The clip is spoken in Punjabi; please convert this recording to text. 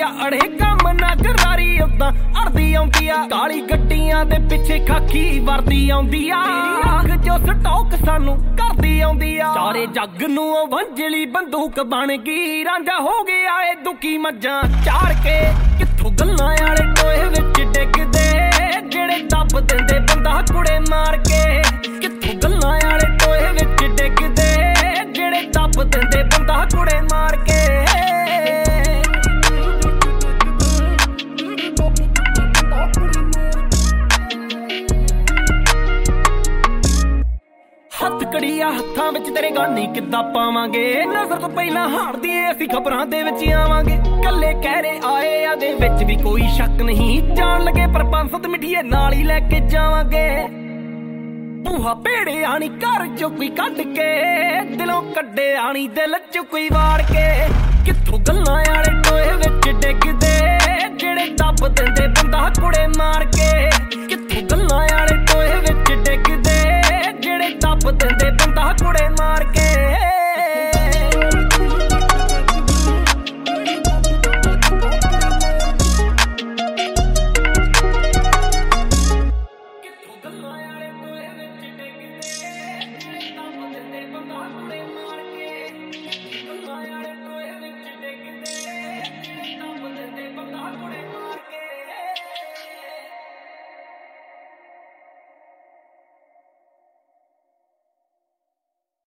ਆ ਅੜੇ ਕੰਮ ਨਾ ਕਰਾਰੀ ਉਦਾਂ ਅੜਦੀ ਆਉਂਦੀ ਆ ਕਾਲੀ ਗੱਡੀਆਂ ਦੇ ਪਿੱਛੇ ਖਾਕੀ ਵਰਦੀ ਆਉਂਦੀ ਆ ਅੱਖ ਚੋਂ ਸਟੋਕ ਸਾਨੂੰ ਕਰਦੀ ਆਉਂਦੀ ਆ ਸਾਰੇ ਜੱਗ ਨੂੰ ਉਹ ਵੰਜਲੀ ਬੰਦੂਕ ਬਣ ਗਈ ਰਾਂਝਾ ਹੋ ਗਿਆ ਏ ਦੁਖੀ ਮੱਝਾਂ ਚਾੜ ਕੇ ਕਿੱਥੋਂ ਗੱਲਾਂ ਵਾਲੇ ਟੋਏ ਵਿੱਚ ਡਿੱਗਦੇ ਜਿਹੜੇ ਦੱਬ ਦਿੰਦੇ ਬੰਦਾ ਕੁੜੇ ਮਾਰ ਕੇ ਕਿੱਥੋਂ ਗੱਲਾਂ ਵਾਲੇ ਟੋਏ ਵਿੱਚ ਡਿੱਗਦੇ ਜਿਹੜੇ ਦੱਬ ਦਿੰਦੇ ਬੰਦਾ ਕੁੜੇ ਮਾਰ ਕੇ ਹੱਥ ਕੜੀਆ ਹੱਥਾਂ ਵਿੱਚ ਤੇਰੇ ਗਾਨੀ ਕਿੱਦਾਂ ਪਾਵਾਂਗੇ ਨਜ਼ਰ ਤੋਂ ਪਹਿਲਾਂ ਹਾਰਦੀ ਏ ਅਸੀਂ ਖਬਰਾਂ ਦੇ ਵਿੱਚ ਆਵਾਂਗੇ ਕੱਲੇ ਕਹਿਰੇ ਆਏ ਆ ਦੇ ਵਿੱਚ ਵੀ ਕੋਈ ਸ਼ੱਕ ਨਹੀਂ ਜਾਣ ਲੱਗੇ ਪਰ 5-7 ਮਿੱਠੀਏ ਨਾਲ ਹੀ ਲੈ ਕੇ ਜਾਵਾਂਗੇ ਬੂਹਾ ਭੇੜੇ ਆਣੀ ਘਰ ਚੋਂ ਕੋਈ ਕੱਢ ਕੇ ਦਿਲੋਂ ਕੱਢੇ ਆਣੀ ਦਿਲ ਚ ਕੋਈ ਵਾੜ ਕੇ